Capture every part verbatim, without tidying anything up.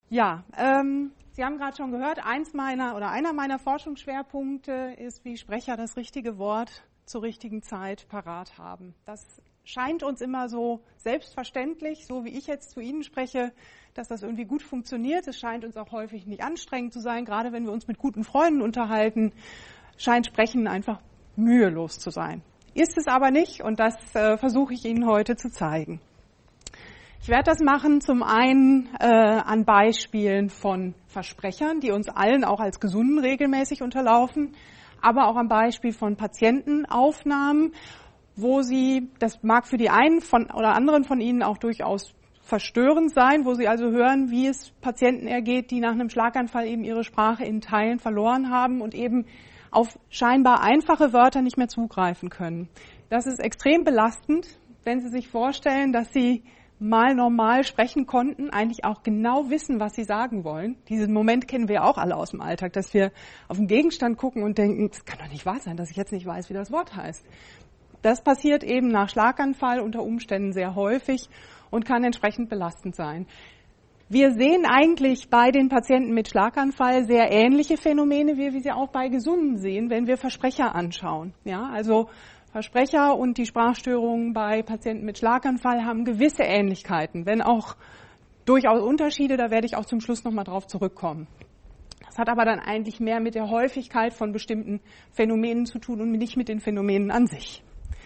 Ja, ähm, Sie haben gerade schon gehört, eins meiner oder einer meiner Forschungsschwerpunkte ist, wie Sprecher das richtige Wort zur richtigen Zeit parat haben. Das scheint uns immer so selbstverständlich, so wie ich jetzt zu Ihnen spreche, dass das irgendwie gut funktioniert. Es scheint uns auch häufig nicht anstrengend zu sein, gerade wenn wir uns mit guten Freunden unterhalten, scheint Sprechen einfach mühelos zu sein. Ist es aber nicht, und das äh, versuche ich Ihnen heute zu zeigen. Ich werde das machen zum einen äh, an Beispielen von Versprechern, die uns allen auch als Gesunden regelmäßig unterlaufen, aber auch am Beispiel von Patientenaufnahmen, wo sie, das mag für die einen von, oder anderen von Ihnen auch durchaus verstörend sein, wo Sie also hören, wie es Patienten ergeht, die nach einem Schlaganfall eben ihre Sprache in Teilen verloren haben und eben auf scheinbar einfache Wörter nicht mehr zugreifen können. Das ist extrem belastend, wenn Sie sich vorstellen, dass Sie mal normal sprechen konnten, eigentlich auch genau wissen, was sie sagen wollen. Diesen Moment kennen wir auch alle aus dem Alltag, dass wir auf einen Gegenstand gucken und denken, das kann doch nicht wahr sein, dass ich jetzt nicht weiß, wie das Wort heißt. Das passiert eben nach Schlaganfall unter Umständen sehr häufig und kann entsprechend belastend sein. Wir sehen eigentlich bei den Patienten mit Schlaganfall sehr ähnliche Phänomene, wie wir sie auch bei Gesunden sehen, wenn wir Versprecher anschauen. Ja, also Versprecher und die Sprachstörungen bei Patienten mit Schlaganfall haben gewisse Ähnlichkeiten, wenn auch durchaus Unterschiede, da werde ich auch zum Schluss nochmal drauf zurückkommen. Das hat aber dann eigentlich mehr mit der Häufigkeit von bestimmten Phänomenen zu tun und nicht mit den Phänomenen an sich.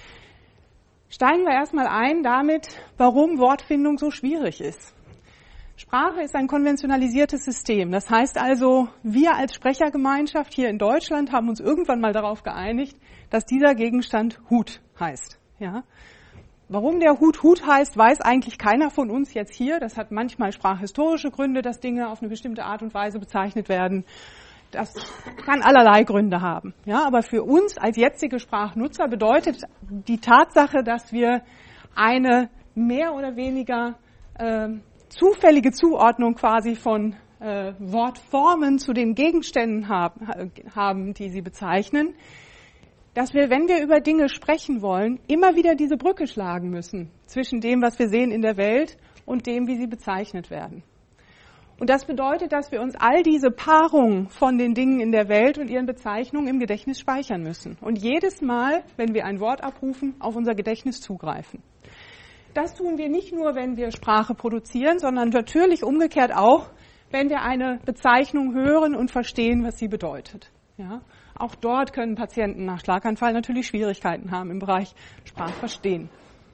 Steigen wir erstmal ein damit, warum Wortfindung so schwierig ist. Sprache ist ein konventionalisiertes System. Das heißt also, wir als Sprechergemeinschaft hier in Deutschland haben uns irgendwann mal darauf geeinigt, dass dieser Gegenstand Hut heißt. Ja? Warum der Hut Hut heißt, weiß eigentlich keiner von uns jetzt hier. Das hat manchmal sprachhistorische Gründe, dass Dinge auf eine bestimmte Art und Weise bezeichnet werden. Das kann allerlei Gründe haben. Ja? Aber für uns als jetzige Sprachnutzer bedeutet die Tatsache, dass wir eine mehr oder weniger äh, zufällige Zuordnung quasi von äh, Wortformen zu den Gegenständen haben, haben, die sie bezeichnen, dass wir, wenn wir über Dinge sprechen wollen, immer wieder diese Brücke schlagen müssen zwischen dem, was wir sehen in der Welt und dem, wie sie bezeichnet werden. Und das bedeutet, dass wir uns all diese Paarungen von den Dingen in der Welt und ihren Bezeichnungen im Gedächtnis speichern müssen. Und jedes Mal, wenn wir ein Wort abrufen, auf unser Gedächtnis zugreifen. Das tun wir nicht nur, wenn wir Sprache produzieren, sondern natürlich umgekehrt auch, wenn wir eine Bezeichnung hören und verstehen, was sie bedeutet. Ja, auch dort können Patienten nach Schlaganfall natürlich Schwierigkeiten haben im Bereich Sprachverstehen.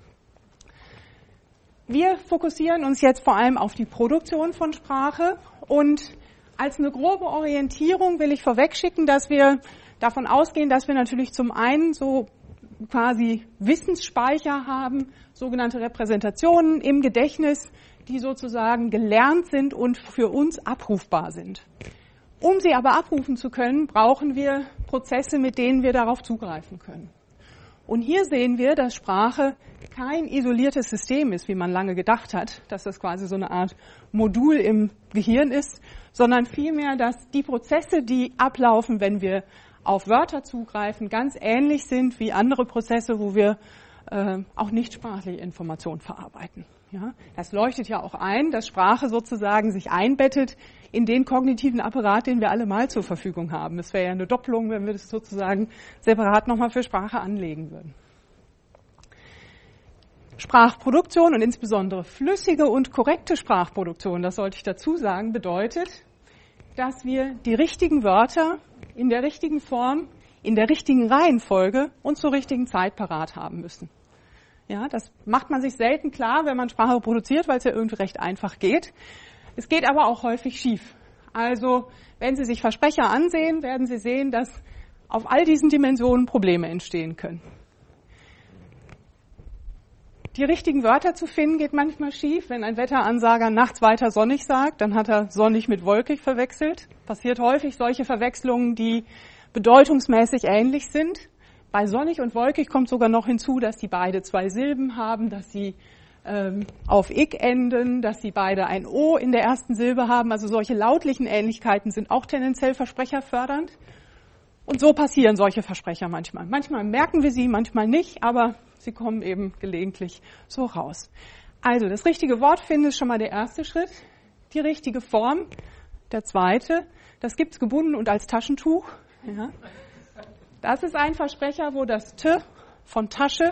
Wir fokussieren uns jetzt vor allem auf die Produktion von Sprache und als eine grobe Orientierung will ich vorwegschicken, dass wir davon ausgehen, dass wir natürlich zum einen so quasi Wissensspeicher haben, sogenannte Repräsentationen im Gedächtnis, die sozusagen gelernt sind und für uns abrufbar sind. Um sie aber abrufen zu können, brauchen wir Prozesse, mit denen wir darauf zugreifen können. Und hier sehen wir, dass Sprache kein isoliertes System ist, wie man lange gedacht hat, dass das quasi so eine Art Modul im Gehirn ist, sondern vielmehr, dass die Prozesse, die ablaufen, wenn wir auf Wörter zugreifen, ganz ähnlich sind wie andere Prozesse, wo wir äh, auch nicht sprachliche Informationen verarbeiten. Ja? Das leuchtet ja auch ein, dass Sprache sozusagen sich einbettet in den kognitiven Apparat, den wir alle mal zur Verfügung haben. Es wäre ja eine Doppelung, wenn wir das sozusagen separat nochmal für Sprache anlegen würden. Sprachproduktion und insbesondere flüssige und korrekte Sprachproduktion, das sollte ich dazu sagen, bedeutet, dass wir die richtigen Wörter in der richtigen Form, in der richtigen Reihenfolge und zur richtigen Zeit parat haben müssen. Ja, das macht man sich selten klar, wenn man Sprache produziert, weil es ja irgendwie recht einfach geht. Es geht aber auch häufig schief. Also, wenn Sie sich Versprecher ansehen, werden Sie sehen, dass auf all diesen Dimensionen Probleme entstehen können. Die richtigen Wörter zu finden geht manchmal schief. Wenn ein Wetteransager nachts weiter sonnig sagt, dann hat er sonnig mit wolkig verwechselt. Passiert häufig solche Verwechslungen, die bedeutungsmäßig ähnlich sind. Bei sonnig und wolkig kommt sogar noch hinzu, dass die beide zwei Silben haben, dass sie ähm, auf ik enden, dass sie beide ein o in der ersten Silbe haben. Also solche lautlichen Ähnlichkeiten sind auch tendenziell versprecherfördernd. Und so passieren solche Versprecher manchmal. Manchmal merken wir sie, manchmal nicht, aber sie kommen eben gelegentlich so raus. Also das richtige Wort finden ist schon mal der erste Schritt. die richtige Form. Der zweite, das gibt's gebunden und als Taschentuch. Ja. Das ist ein Versprecher, wo das T von Tasche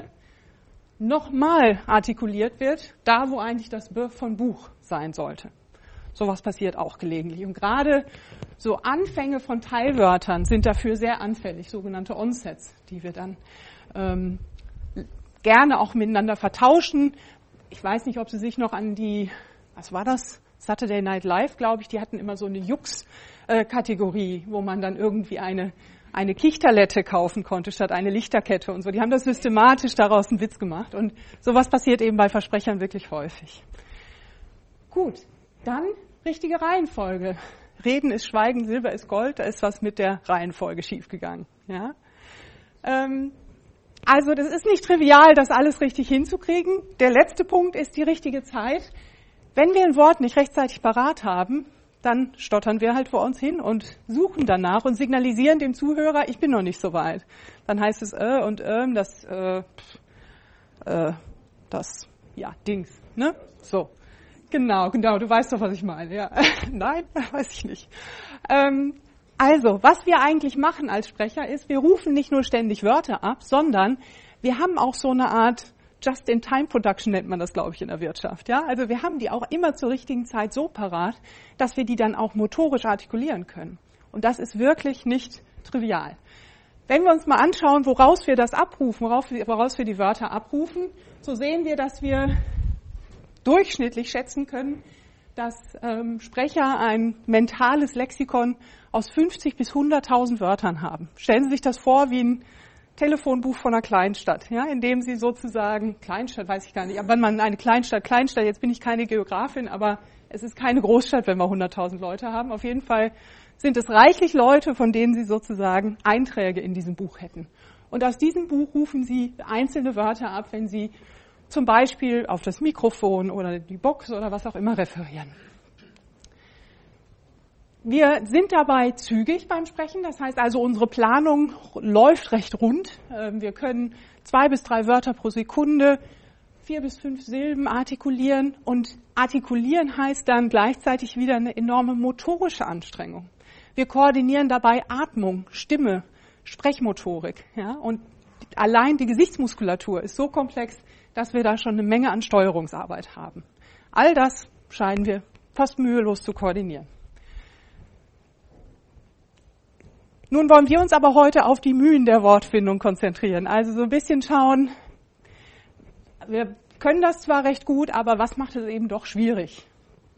nochmal artikuliert wird, da wo eigentlich das B von Buch sein sollte. Sowas passiert auch gelegentlich. Und gerade so Anfänge von Teilwörtern sind dafür sehr anfällig, sogenannte Onsets, die wir dann ähm, gerne auch miteinander vertauschen. Ich weiß nicht, ob Sie sich noch an die, was war das? Saturday Night Live, glaube ich, die hatten immer so eine Jux-Kategorie, wo man dann irgendwie eine, eine Kichterlette kaufen konnte, statt eine Lichterkette und so. Die haben das systematisch daraus einen Witz gemacht. Und sowas passiert eben bei Versprechern wirklich häufig. Gut, dann richtige Reihenfolge. Reden ist Schweigen, Silber ist Gold, da ist was mit der Reihenfolge schiefgegangen. Ja? Ähm, also das ist nicht trivial, das alles richtig hinzukriegen. Der letzte Punkt ist die richtige Zeit. Wenn wir ein Wort nicht rechtzeitig parat haben, dann stottern wir halt vor uns hin und suchen danach und signalisieren dem Zuhörer, ich bin noch nicht so weit. Dann heißt es äh und ähm, das, äh, äh, das, ja, Dings, ne? So. Genau, genau, du weißt doch, was ich meine. Ja. Nein, weiß ich nicht. Ähm, also, was wir eigentlich machen als Sprecher ist, wir rufen nicht nur ständig Wörter ab, sondern wir haben auch so eine Art Just-in-Time-Production nennt man das, glaube ich, in der Wirtschaft. Ja? Also wir haben die auch immer zur richtigen Zeit so parat, dass wir die dann auch motorisch artikulieren können. Und das ist wirklich nicht trivial. Wenn wir uns mal anschauen, woraus wir das abrufen, worauf wir, woraus wir die Wörter abrufen, so sehen wir, dass wir durchschnittlich schätzen können, dass ähm, Sprecher ein mentales Lexikon aus fünfzig bis hunderttausend Wörtern haben. Stellen Sie sich das vor wie ein Telefonbuch von einer Kleinstadt, ja, in dem Sie sozusagen, Kleinstadt weiß ich gar nicht, aber wenn man eine Kleinstadt, Kleinstadt, jetzt bin ich keine Geografin, aber es ist keine Großstadt, wenn wir hunderttausend Leute haben. Auf jeden Fall sind es reichlich Leute, von denen Sie sozusagen Einträge in diesem Buch hätten. Und aus diesem Buch rufen Sie einzelne Wörter ab, wenn Sie zum Beispiel auf das Mikrofon oder die Box oder was auch immer referieren. Wir sind dabei zügig beim Sprechen, das heißt also, unsere Planung läuft recht rund. Wir können zwei bis drei Wörter pro Sekunde, vier bis fünf Silben artikulieren und artikulieren heißt dann gleichzeitig wieder eine enorme motorische Anstrengung. Wir koordinieren dabei Atmung, Stimme, Sprechmotorik, ja, und allein die Gesichtsmuskulatur ist so komplex, dass wir da schon eine Menge an Steuerungsarbeit haben. All das scheinen wir fast mühelos zu koordinieren. Nun wollen wir uns aber heute auf die Mühen der Wortfindung konzentrieren. Also so ein bisschen schauen, wir können das zwar recht gut, aber was macht es eben doch schwierig?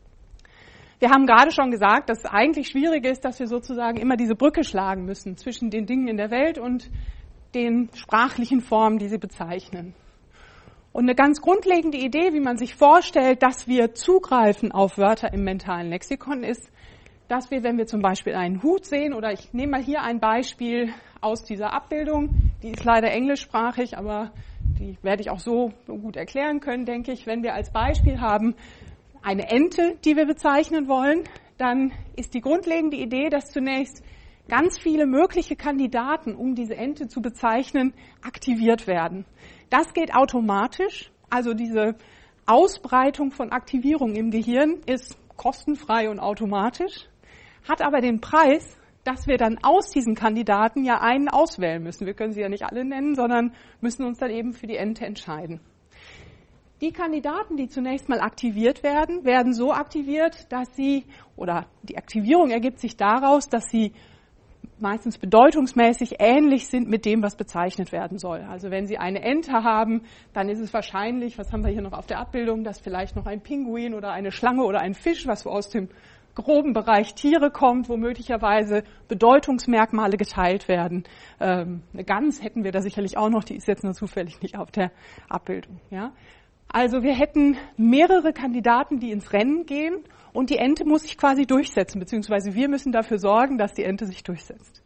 Wir haben gerade schon gesagt, dass es eigentlich schwierig ist, dass wir sozusagen immer diese Brücke schlagen müssen zwischen den Dingen in der Welt und den sprachlichen Formen, die sie bezeichnen. Und eine ganz grundlegende Idee, wie man sich vorstellt, dass wir zugreifen auf Wörter im mentalen Lexikon, ist, dass wir, wenn wir zum Beispiel einen Hut sehen, oder ich nehme mal hier ein Beispiel aus dieser Abbildung, die ist leider englischsprachig, aber die werde ich auch so gut erklären können, denke ich. Wenn wir als Beispiel haben eine Ente, die wir bezeichnen wollen, dann ist die grundlegende Idee, dass zunächst ganz viele mögliche Kandidaten, um diese Ente zu bezeichnen, aktiviert werden. Das geht automatisch, also diese Ausbreitung von Aktivierung im Gehirn ist kostenfrei und automatisch, hat aber den Preis, dass wir dann aus diesen Kandidaten ja einen auswählen müssen. Wir können sie ja nicht alle nennen, sondern müssen uns dann eben für die Ente entscheiden. Die Kandidaten, die zunächst mal aktiviert werden, werden so aktiviert, dass sie, oder die Aktivierung ergibt sich daraus, dass sie meistens bedeutungsmäßig ähnlich sind mit dem, was bezeichnet werden soll. Also wenn Sie eine Ente haben, dann ist es wahrscheinlich, was haben wir hier noch auf der Abbildung, dass vielleicht noch ein Pinguin oder eine Schlange oder ein Fisch, was so aus dem groben Bereich Tiere kommt, wo möglicherweise Bedeutungsmerkmale geteilt werden. Ähm, eine Gans hätten wir da sicherlich auch noch, die ist jetzt nur zufällig nicht auf der Abbildung. Ja? Also wir hätten mehrere Kandidaten, die ins Rennen gehen und die Ente muss sich quasi durchsetzen, beziehungsweise wir müssen dafür sorgen, dass die Ente sich durchsetzt.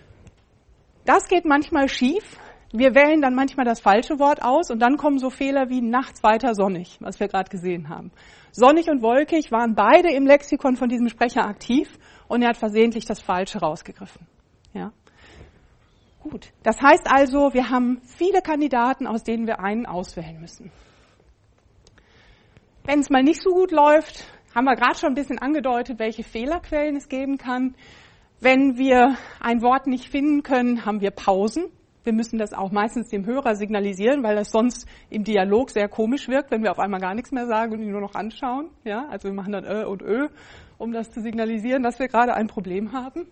Das geht manchmal schief. Wir wählen dann manchmal das falsche Wort aus und dann kommen so Fehler wie nachts weiter sonnig, was wir gerade gesehen haben. Sonnig und wolkig waren beide im Lexikon von diesem Sprecher aktiv und er hat versehentlich das Falsche rausgegriffen. Ja. Gut. Das heißt also, wir haben viele Kandidaten, aus denen wir einen auswählen müssen. Wenn es mal nicht so gut läuft, haben wir gerade schon ein bisschen angedeutet, welche Fehlerquellen es geben kann. Wenn wir ein Wort nicht finden können, haben wir Pausen. Wir müssen das auch meistens dem Hörer signalisieren, weil das sonst im Dialog sehr komisch wirkt, wenn wir auf einmal gar nichts mehr sagen und ihn nur noch anschauen. Ja, also wir machen dann Ö und Ö, um das zu signalisieren, dass wir gerade ein Problem haben.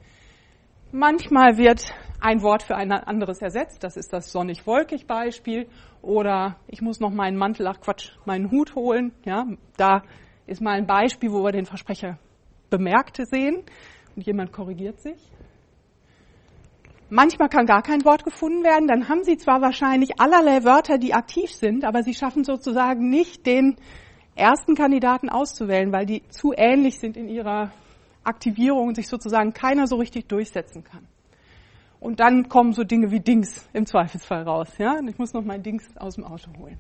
Manchmal wird ein Wort für ein anderes ersetzt. Das ist das sonnig-wolkig-Beispiel. Oder ich muss noch meinen Mantel, ach Quatsch, meinen Hut holen. Ja, da ist mal ein Beispiel, wo wir den Versprecher bemerkt sehen und jemand korrigiert sich. Manchmal kann gar kein Wort gefunden werden. Dann haben Sie zwar wahrscheinlich allerlei Wörter, die aktiv sind, aber Sie schaffen sozusagen nicht, den ersten Kandidaten auszuwählen, weil die zu ähnlich sind in ihrer Aktivierung und sich sozusagen keiner so richtig durchsetzen kann. Und dann kommen so Dinge wie Dings im Zweifelsfall raus. Ja? Ich muss noch mein Dings aus dem Auto holen.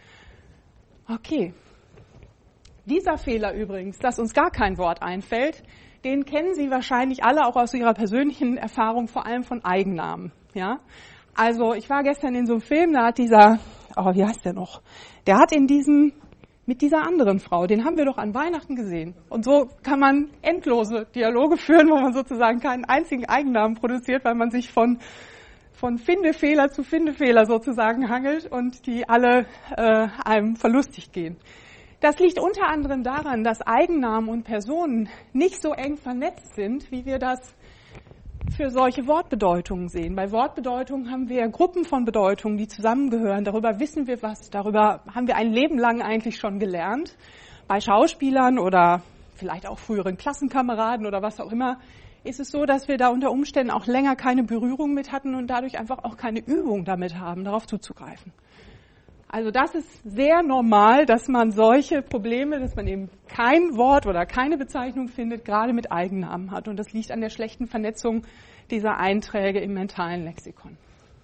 Okay. Dieser Fehler übrigens, dass uns gar kein Wort einfällt, den kennen Sie wahrscheinlich alle auch aus Ihrer persönlichen Erfahrung, vor allem von Eigennamen. Ja? Also ich war gestern in so einem Film, da hat dieser, oh, wie heißt der noch? Der hat in diesem, mit dieser anderen Frau, den haben wir doch an Weihnachten gesehen. Und so kann man endlose Dialoge führen, wo man sozusagen keinen einzigen Eigennamen produziert, weil man sich von, von Findefehler zu Findefehler sozusagen hangelt und die alle äh, einem verlustig gehen. Das liegt unter anderem daran, dass Eigennamen und Personen nicht so eng vernetzt sind, wie wir das für solche Wortbedeutungen sehen. Bei Wortbedeutungen haben wir Gruppen von Bedeutungen, die zusammengehören. Darüber wissen wir was, darüber haben wir ein Leben lang eigentlich schon gelernt. Bei Schauspielern oder vielleicht auch früheren Klassenkameraden oder was auch immer, ist es so, dass wir da unter Umständen auch länger keine Berührung mit hatten und dadurch einfach auch keine Übung damit haben, darauf zuzugreifen. Also das ist sehr normal, dass man solche Probleme, dass man eben kein Wort oder keine Bezeichnung findet, gerade mit Eigennamen hat. Und das liegt an der schlechten Vernetzung dieser Einträge im mentalen Lexikon.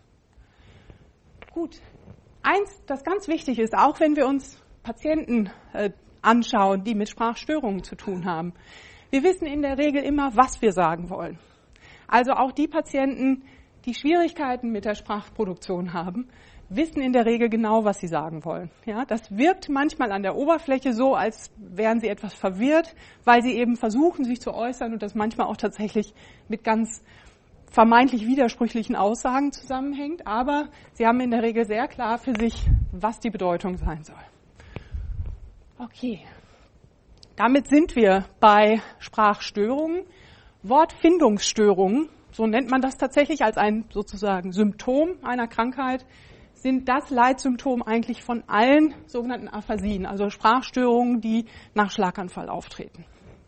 Gut. Eins, das ganz wichtig ist, auch wenn wir uns Patienten äh, anschauen, die mit Sprachstörungen zu tun haben. Wir wissen in der Regel immer, was wir sagen wollen. Also auch die Patienten, die Schwierigkeiten mit der Sprachproduktion haben, wissen in der Regel genau, was sie sagen wollen. Ja, das wirkt manchmal an der Oberfläche so, als wären sie etwas verwirrt, weil sie eben versuchen, sich zu äußern und das manchmal auch tatsächlich mit ganz vermeintlich widersprüchlichen Aussagen zusammenhängt. Aber sie haben in der Regel sehr klar für sich, was die Bedeutung sein soll. Okay, damit sind wir bei Sprachstörungen. Wortfindungsstörungen, so nennt man das tatsächlich als ein sozusagen Symptom einer Krankheit, sind das Leitsymptom eigentlich von allen sogenannten Aphasien, also Sprachstörungen, die nach Schlaganfall auftreten.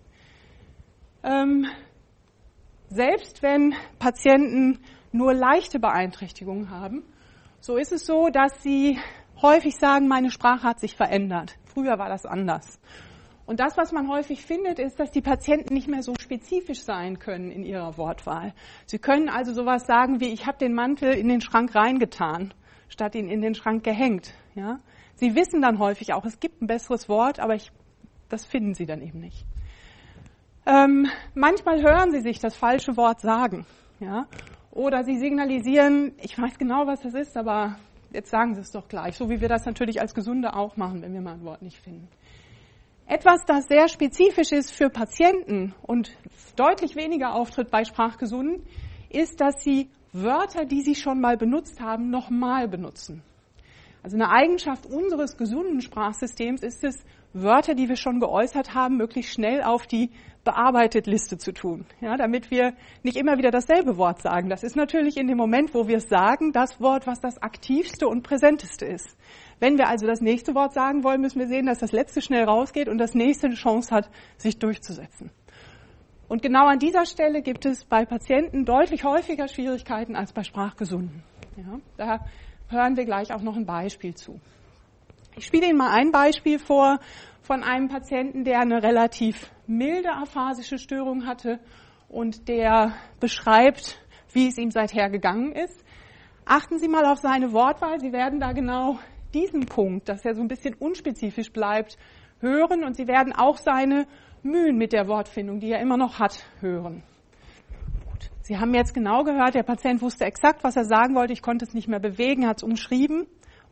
Ähm, selbst wenn Patienten nur leichte Beeinträchtigungen haben, so ist es so, dass sie häufig sagen, meine Sprache hat sich verändert. Früher war das anders. Und das, was man häufig findet, ist, dass die Patienten nicht mehr so spezifisch sein können in ihrer Wortwahl. Sie können also sowas sagen wie, ich habe den Mantel in den Schrank reingetan, statt ihn in den Schrank gehängt. Ja? Sie wissen dann häufig auch, es gibt ein besseres Wort, aber ich, das finden sie dann eben nicht. Ähm, manchmal hören sie sich das falsche Wort sagen. Ja? Oder sie signalisieren, ich weiß genau, was das ist, aber jetzt sagen sie es doch gleich. So wie wir das natürlich als Gesunde auch machen, wenn wir mal ein Wort nicht finden. Etwas, das sehr spezifisch ist für Patienten und deutlich weniger auftritt bei Sprachgesunden, ist, dass sie Wörter, die sie schon mal benutzt haben, nochmal benutzen. Also eine Eigenschaft unseres gesunden Sprachsystems ist es, Wörter, die wir schon geäußert haben, möglichst schnell auf die Bearbeitet-Liste zu tun, ja, damit wir nicht immer wieder dasselbe Wort sagen. Das ist natürlich in dem Moment, wo wir es sagen, das Wort, was das aktivste und präsenteste ist. Wenn wir also das nächste Wort sagen wollen, müssen wir sehen, dass das letzte schnell rausgeht und das nächste eine Chance hat, sich durchzusetzen. Und genau an dieser Stelle gibt es bei Patienten deutlich häufiger Schwierigkeiten als bei Sprachgesunden. Ja, da hören wir gleich auch noch ein Beispiel zu. Ich spiele Ihnen mal ein Beispiel vor von einem Patienten, der eine relativ milde aphasische Störung hatte und der beschreibt, wie es ihm seither gegangen ist. Achten Sie mal auf seine Wortwahl. Sie werden da genau diesen Punkt, dass er so ein bisschen unspezifisch bleibt, hören und Sie werden auch seine Mühen mit der Wortfindung, die er immer noch hat, hören. Gut. Sie haben jetzt genau gehört, der Patient wusste exakt, was er sagen wollte, ich konnte es nicht mehr bewegen, hat es umschrieben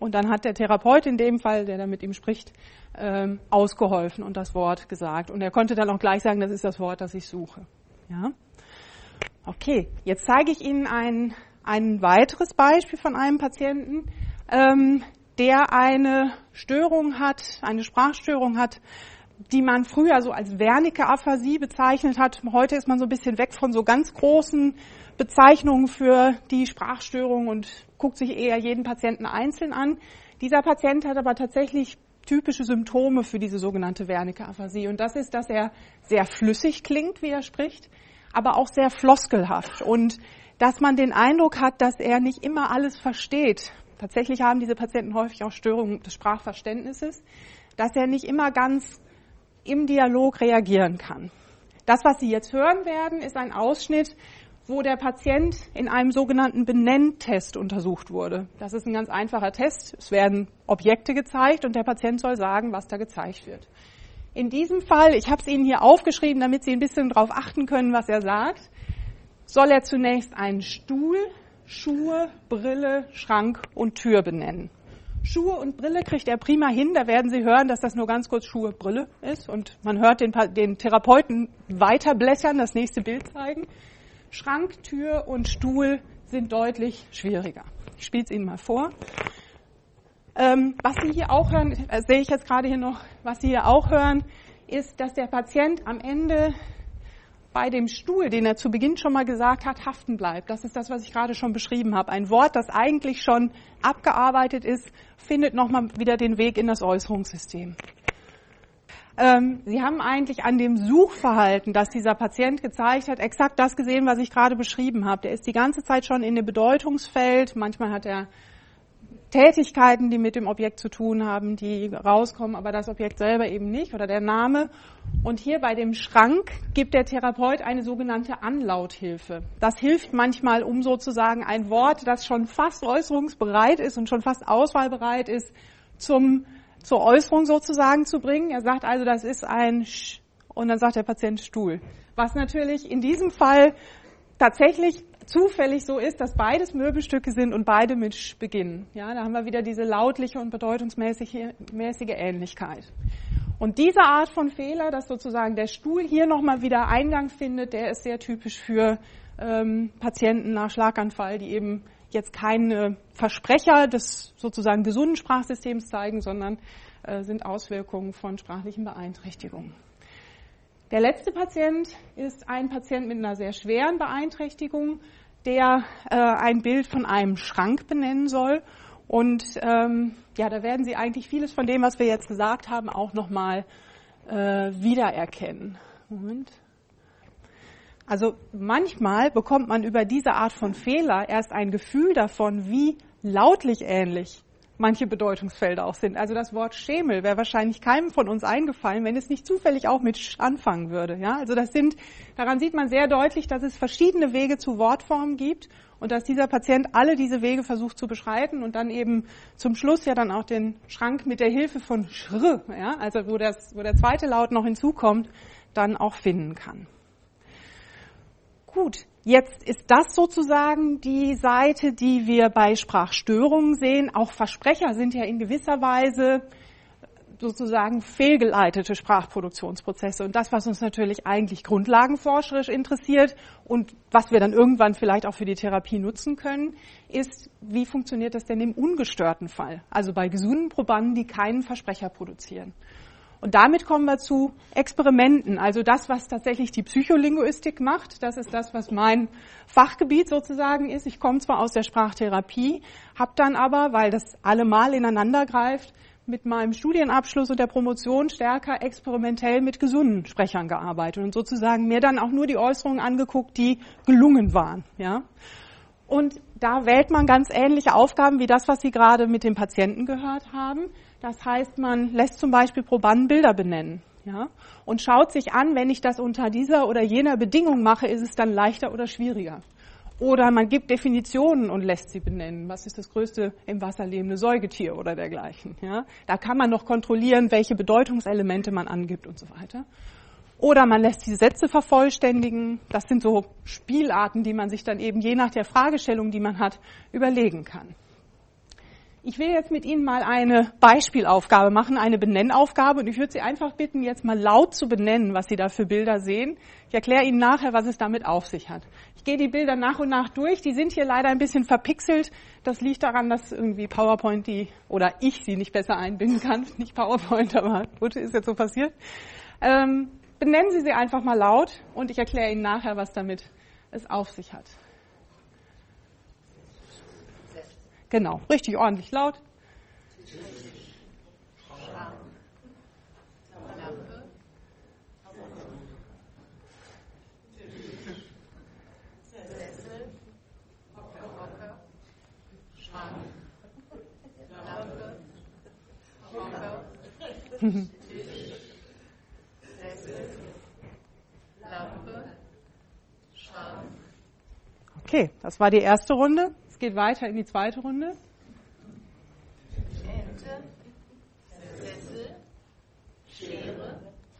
Und dann hat der Therapeut in dem Fall, der da mit ihm spricht, ähm, ausgeholfen und das Wort gesagt. Und er konnte dann auch gleich sagen, das ist das Wort, das ich suche. Ja? Okay, jetzt zeige ich Ihnen ein, ein weiteres Beispiel von einem Patienten, ähm, der eine Störung hat, eine Sprachstörung hat, die man früher so als Wernicke-Aphasie bezeichnet hat. Heute ist man so ein bisschen weg von so ganz großen Bezeichnungen für die Sprachstörung und guckt sich eher jeden Patienten einzeln an. Dieser Patient hat aber tatsächlich typische Symptome für diese sogenannte Wernicke-Aphasie. Und das ist, dass er sehr flüssig klingt, wie er spricht, aber auch sehr floskelhaft. Und dass man den Eindruck hat, dass er nicht immer alles versteht. Tatsächlich haben diese Patienten häufig auch Störungen des Sprachverständnisses, dass er nicht immer ganz im Dialog reagieren kann. Das, was Sie jetzt hören werden, ist ein Ausschnitt, wo der Patient in einem sogenannten Benenntest untersucht wurde. Das ist ein ganz einfacher Test. Es werden Objekte gezeigt und der Patient soll sagen, was da gezeigt wird. In diesem Fall, ich habe es Ihnen hier aufgeschrieben, damit Sie ein bisschen darauf achten können, was er sagt, soll er zunächst einen Stuhl, Schuhe, Brille, Schrank und Tür benennen. Schuhe und Brille kriegt er prima hin. Da werden Sie hören, dass das nur ganz kurz Schuhe, Brille ist. Und man hört den, den Therapeuten weiter blechern, das nächste Bild zeigen. Schrank, Tür und Stuhl sind deutlich schwieriger. Ich spiele es Ihnen mal vor. Ähm, was Sie hier auch hören, äh, sehe ich jetzt gerade hier noch, was Sie hier auch hören, ist, dass der Patient am Ende bei dem Stuhl, den er zu Beginn schon mal gesagt hat, haften bleibt. Das ist das, was ich gerade schon beschrieben habe. Ein Wort, das eigentlich schon abgearbeitet ist, findet nochmal wieder den Weg in das Äußerungssystem. Ähm, Sie haben eigentlich an dem Suchverhalten, das dieser Patient gezeigt hat, exakt das gesehen, was ich gerade beschrieben habe. Der ist die ganze Zeit schon in dem Bedeutungsfeld. Manchmal hat er Tätigkeiten, die mit dem Objekt zu tun haben, die rauskommen, aber das Objekt selber eben nicht oder der Name. Und hier bei dem Schrank gibt der Therapeut eine sogenannte Anlauthilfe. Das hilft manchmal, um sozusagen ein Wort, das schon fast äußerungsbereit ist und schon fast auswahlbereit ist, zum zur Äußerung sozusagen zu bringen. Er sagt also, das ist ein Sch und dann sagt der Patient Stuhl. Was natürlich in diesem Fall tatsächlich zufällig so ist, dass beides Möbelstücke sind und beide mit Sch beginnen. Ja, da haben wir wieder diese lautliche und bedeutungsmäßige mäßige Ähnlichkeit. Und diese Art von Fehler, dass sozusagen der Stuhl hier nochmal wieder Eingang findet, der ist sehr typisch für ähm, Patienten nach Schlaganfall, die eben jetzt keine Versprecher des sozusagen gesunden Sprachsystems zeigen, sondern äh, sind Auswirkungen von sprachlichen Beeinträchtigungen. Der letzte Patient ist ein Patient mit einer sehr schweren Beeinträchtigung, der äh, ein Bild von einem Schrank benennen soll. Und ähm, ja, da werden Sie eigentlich vieles von dem, was wir jetzt gesagt haben, auch nochmal äh, wiedererkennen. Moment. Also manchmal bekommt man über diese Art von Fehler erst ein Gefühl davon, wie lautlich ähnlich manche Bedeutungsfelder auch sind. Also das Wort Schemel wäre wahrscheinlich keinem von uns eingefallen, wenn es nicht zufällig auch mit Sch anfangen würde. Ja, also das sind, daran sieht man sehr deutlich, dass es verschiedene Wege zu Wortformen gibt und dass dieser Patient alle diese Wege versucht zu beschreiten und dann eben zum Schluss ja dann auch den Schrank mit der Hilfe von Schr, ja, also wo, das, wo der zweite Laut noch hinzukommt, dann auch finden kann. Gut, jetzt ist das sozusagen die Seite, die wir bei Sprachstörungen sehen. Auch Versprecher sind ja in gewisser Weise sozusagen fehlgeleitete Sprachproduktionsprozesse. Und das, was uns natürlich eigentlich grundlagenforscherisch interessiert und was wir dann irgendwann vielleicht auch für die Therapie nutzen können, ist, wie funktioniert das denn im ungestörten Fall? Also bei gesunden Probanden, die keinen Versprecher produzieren. Und damit kommen wir zu Experimenten, also das, was tatsächlich die Psycholinguistik macht. Das ist das, was mein Fachgebiet sozusagen ist. Ich komme zwar aus der Sprachtherapie, habe dann aber, weil das allemal ineinander greift, mit meinem Studienabschluss und der Promotion stärker experimentell mit gesunden Sprechern gearbeitet und sozusagen mir dann auch nur die Äußerungen angeguckt, die gelungen waren. Ja? Und da wählt man ganz ähnliche Aufgaben wie das, was Sie gerade mit dem Patienten gehört haben. Das heißt, man lässt zum Beispiel Probanden Bilder benennen, ja, und schaut sich an, wenn ich das unter dieser oder jener Bedingung mache, ist es dann leichter oder schwieriger. Oder man gibt Definitionen und lässt sie benennen. Was ist das größte im Wasser lebende Säugetier oder dergleichen? Ja? Da kann man noch kontrollieren, welche Bedeutungselemente man angibt und so weiter. Oder man lässt die Sätze vervollständigen. Das sind so Spielarten, die man sich dann eben je nach der Fragestellung, die man hat, überlegen kann. Ich will jetzt mit Ihnen mal eine Beispielaufgabe machen, eine Benennaufgabe, und ich würde Sie einfach bitten, jetzt mal laut zu benennen, was Sie da für Bilder sehen. Ich erkläre Ihnen nachher, was es damit auf sich hat. Ich gehe die Bilder nach und nach durch. Die sind hier leider ein bisschen verpixelt. Das liegt daran, dass irgendwie PowerPoint die, oder ich sie nicht besser einbinden kann. Nicht PowerPoint, aber gut, ist jetzt so passiert. Ähm, benennen Sie sie einfach mal laut und ich erkläre Ihnen nachher, was damit es auf sich hat. Genau, richtig ordentlich laut. Okay, das war die erste Runde. Es geht weiter in die zweite Runde. Ente, Sessel, Schere,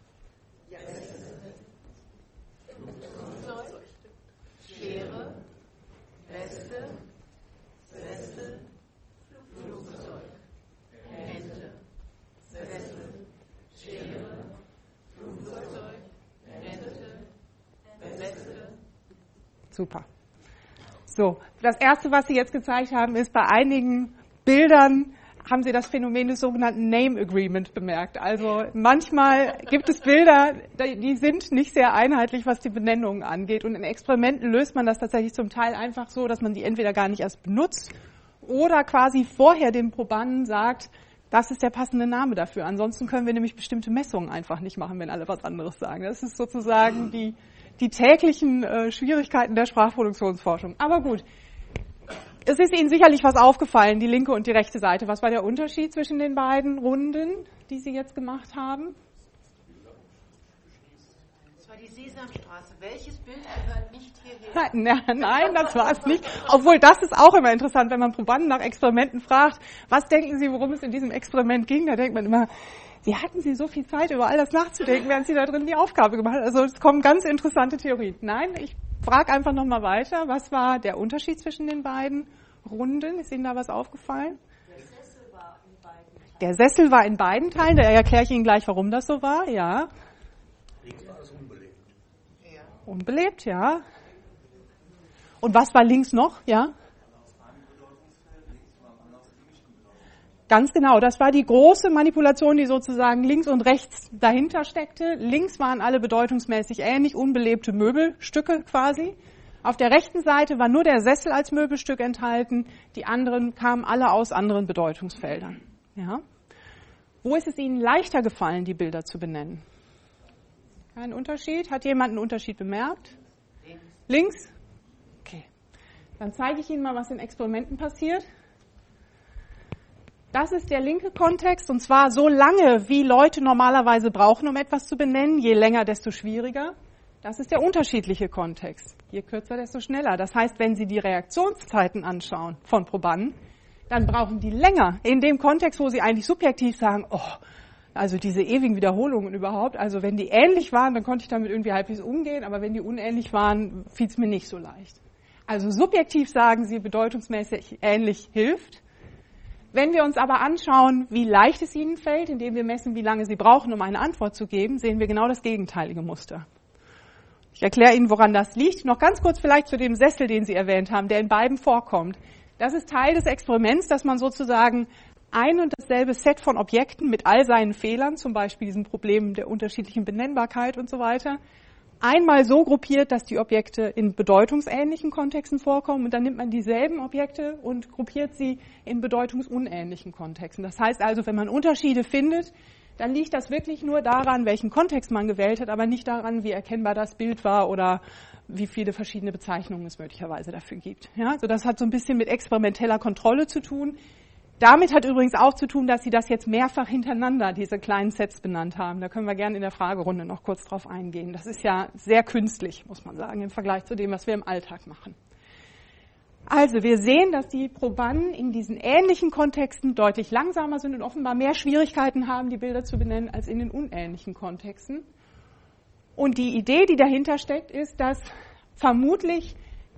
Flugzeug, Schere, Weste, Sessel, Flugzeug, Ente, Sessel, Schere, Flugzeug, Ente, Weste. Super. So, das erste, was Sie jetzt gezeigt haben, ist, bei einigen Bildern haben Sie das Phänomen des sogenannten Name Agreement bemerkt. Also manchmal gibt es Bilder, die sind nicht sehr einheitlich, was die Benennungen angeht. Und in Experimenten löst man das tatsächlich zum Teil einfach so, dass man die entweder gar nicht erst benutzt oder quasi vorher dem Probanden sagt, das ist der passende Name dafür. Ansonsten können wir nämlich bestimmte Messungen einfach nicht machen, wenn alle was anderes sagen. Das ist sozusagen die die täglichen äh, Schwierigkeiten der Sprachproduktionsforschung. Aber gut, es ist Ihnen sicherlich was aufgefallen, die linke und die rechte Seite. Was war der Unterschied zwischen den beiden Runden, die Sie jetzt gemacht haben? Das war die Sesamstraße. Welches Bild gehört nicht hierhin? Nein, nein, das war es nicht. Obwohl, das ist auch immer interessant, wenn man Probanden nach Experimenten fragt, was denken Sie, worum es in diesem Experiment ging? Da denkt man immer, Sie hatten Sie so viel Zeit, über all das nachzudenken, während Sie da drin die Aufgabe gemacht haben. Also es kommen ganz interessante Theorien. Nein, ich frage einfach nochmal weiter. Was war der Unterschied zwischen den beiden Runden? Ist Ihnen da was aufgefallen? Der Sessel war in beiden Teilen. Der Sessel war in beiden Teilen. Da erkläre ich Ihnen gleich, warum das so war. Ja. Links war es unbelebt. Ja. Unbelebt, ja. Und was war links noch? Ja. Ganz genau, das war die große Manipulation, die sozusagen links und rechts dahinter steckte. Links waren alle bedeutungsmäßig ähnlich, unbelebte Möbelstücke quasi. Auf der rechten Seite war nur der Sessel als Möbelstück enthalten, die anderen kamen alle aus anderen Bedeutungsfeldern. Ja. Wo ist es Ihnen leichter gefallen, die Bilder zu benennen? Kein Unterschied? Hat jemand einen Unterschied bemerkt? Links. Links? Okay. Dann zeige ich Ihnen mal, was in Experimenten passiert. Das ist der linke Kontext, und zwar so lange, wie Leute normalerweise brauchen, um etwas zu benennen. Je länger, desto schwieriger. Das ist der unterschiedliche Kontext. Je kürzer, desto schneller. Das heißt, wenn Sie die Reaktionszeiten anschauen von Probanden, dann brauchen die länger. In dem Kontext, wo Sie eigentlich subjektiv sagen, oh, also diese ewigen Wiederholungen überhaupt, also wenn die ähnlich waren, dann konnte ich damit irgendwie halbwegs umgehen, aber wenn die unähnlich waren, fiel es mir nicht so leicht. Also subjektiv sagen Sie, bedeutungsmäßig ähnlich hilft. Wenn wir uns aber anschauen, wie leicht es Ihnen fällt, indem wir messen, wie lange Sie brauchen, um eine Antwort zu geben, sehen wir genau das gegenteilige Muster. Ich erkläre Ihnen, woran das liegt. Noch ganz kurz vielleicht zu dem Sessel, den Sie erwähnt haben, der in beiden vorkommt. Das ist Teil des Experiments, dass man sozusagen ein und dasselbe Set von Objekten mit all seinen Fehlern, zum Beispiel diesen Problemen der unterschiedlichen Benennbarkeit und so weiter, einmal so gruppiert, dass die Objekte in bedeutungsähnlichen Kontexten vorkommen, und dann nimmt man dieselben Objekte und gruppiert sie in bedeutungsunähnlichen Kontexten. Das heißt also, wenn man Unterschiede findet, dann liegt das wirklich nur daran, welchen Kontext man gewählt hat, aber nicht daran, wie erkennbar das Bild war oder wie viele verschiedene Bezeichnungen es möglicherweise dafür gibt. Ja, also das hat so ein bisschen mit experimenteller Kontrolle zu tun. Damit hat übrigens auch zu tun, dass Sie das jetzt mehrfach hintereinander, diese kleinen Sets, benannt haben. Da können wir gerne in der Fragerunde noch kurz drauf eingehen. Das ist ja sehr künstlich, muss man sagen, im Vergleich zu dem, was wir im Alltag machen. Also wir sehen, dass die Probanden in diesen ähnlichen Kontexten deutlich langsamer sind und offenbar mehr Schwierigkeiten haben, die Bilder zu benennen, als in den unähnlichen Kontexten. Und die Idee, die dahinter steckt, ist, dass vermutlich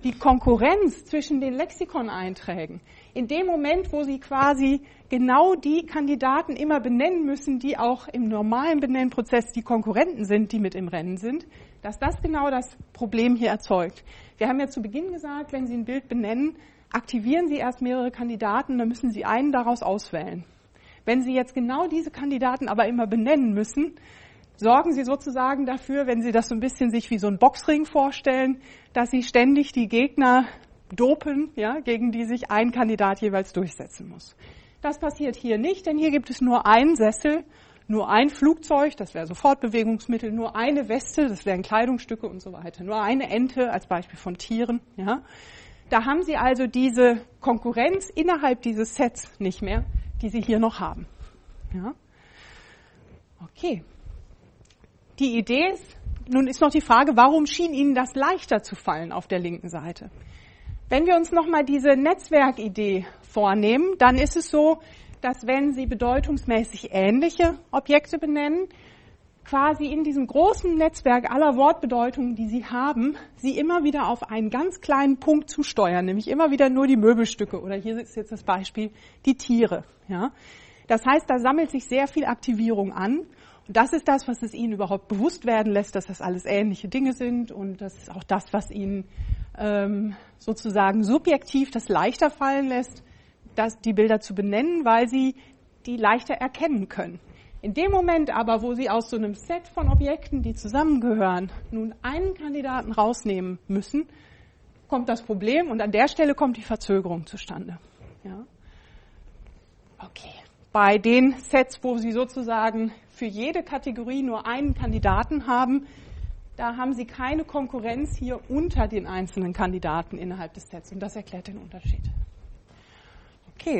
die Konkurrenz zwischen den Lexikoneinträgen, in dem Moment, wo Sie quasi genau die Kandidaten immer benennen müssen, die auch im normalen Benennprozess die Konkurrenten sind, die mit im Rennen sind, dass das genau das Problem hier erzeugt. Wir haben ja zu Beginn gesagt, wenn Sie ein Bild benennen, aktivieren Sie erst mehrere Kandidaten, dann müssen Sie einen daraus auswählen. Wenn Sie jetzt genau diese Kandidaten aber immer benennen müssen, sorgen Sie sozusagen dafür, wenn Sie das so ein bisschen sich wie so ein Boxring vorstellen, dass Sie ständig die Gegner dopen, ja, gegen die sich ein Kandidat jeweils durchsetzen muss. Das passiert hier nicht, denn hier gibt es nur einen Sessel, nur ein Flugzeug, das wäre so Fortbewegungsmittel, nur eine Weste, das wären Kleidungsstücke und so weiter, nur eine Ente als Beispiel von Tieren. Ja. Da haben Sie also diese Konkurrenz innerhalb dieses Sets nicht mehr, die Sie hier noch haben. Ja. Okay. Die Idee ist, nun ist noch die Frage, warum schien Ihnen das leichter zu fallen auf der linken Seite? Wenn wir uns nochmal diese Netzwerkidee vornehmen, dann ist es so, dass wenn Sie bedeutungsmäßig ähnliche Objekte benennen, quasi in diesem großen Netzwerk aller Wortbedeutungen, die Sie haben, Sie immer wieder auf einen ganz kleinen Punkt zusteuern, nämlich immer wieder nur die Möbelstücke oder hier ist jetzt das Beispiel, die Tiere. Ja? Das heißt, da sammelt sich sehr viel Aktivierung an. Und das ist das, was es Ihnen überhaupt bewusst werden lässt, dass das alles ähnliche Dinge sind und das ist auch das, was Ihnen ähm, sozusagen subjektiv das leichter fallen lässt, das, die Bilder zu benennen, weil Sie die leichter erkennen können. In dem Moment aber, wo Sie aus so einem Set von Objekten, die zusammengehören, nun einen Kandidaten rausnehmen müssen, kommt das Problem und an der Stelle kommt die Verzögerung zustande. Ja. Okay. Bei den Sets, wo Sie sozusagen für jede Kategorie nur einen Kandidaten haben, da haben Sie keine Konkurrenz hier unter den einzelnen Kandidaten innerhalb des Sets. Und das erklärt den Unterschied. Okay.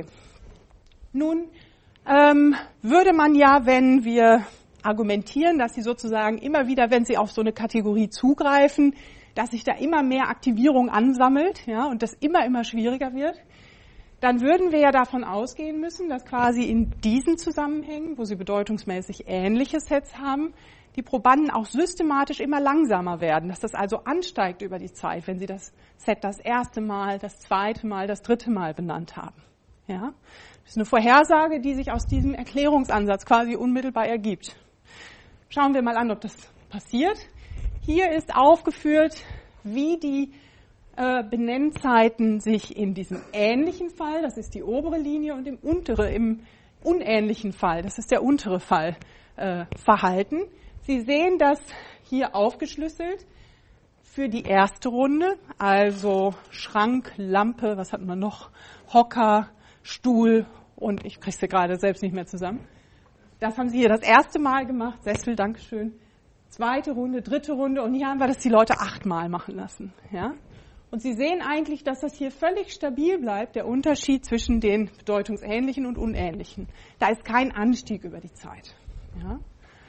Nun ähm, würde man ja, wenn wir argumentieren, dass Sie sozusagen immer wieder, wenn Sie auf so eine Kategorie zugreifen, dass sich da immer mehr Aktivierung ansammelt, ja, und das immer, immer schwieriger wird, dann würden wir ja davon ausgehen müssen, dass quasi in diesen Zusammenhängen, wo Sie bedeutungsmäßig ähnliche Sets haben, die Probanden auch systematisch immer langsamer werden, dass das also ansteigt über die Zeit, wenn Sie das Set das erste Mal, das zweite Mal, das dritte Mal benannt haben. Ja? Das ist eine Vorhersage, die sich aus diesem Erklärungsansatz quasi unmittelbar ergibt. Schauen wir mal an, ob das passiert. Hier ist aufgeführt, wie die äh, Benennzeiten sich in diesem ähnlichen Fall, das ist die obere Linie, und im untere, im unähnlichen Fall, das ist der untere Fall, äh, verhalten. Sie sehen das hier aufgeschlüsselt für die erste Runde, also Schrank, Lampe, was hatten wir noch, Hocker, Stuhl und ich kriege sie gerade selbst nicht mehr zusammen. Das haben Sie hier das erste Mal gemacht, Sessel, Dankeschön. Zweite Runde, dritte Runde und hier haben wir das die Leute achtmal machen lassen. Ja? Und Sie sehen eigentlich, dass das hier völlig stabil bleibt, der Unterschied zwischen den bedeutungsähnlichen und unähnlichen. Da ist kein Anstieg über die Zeit. Ja?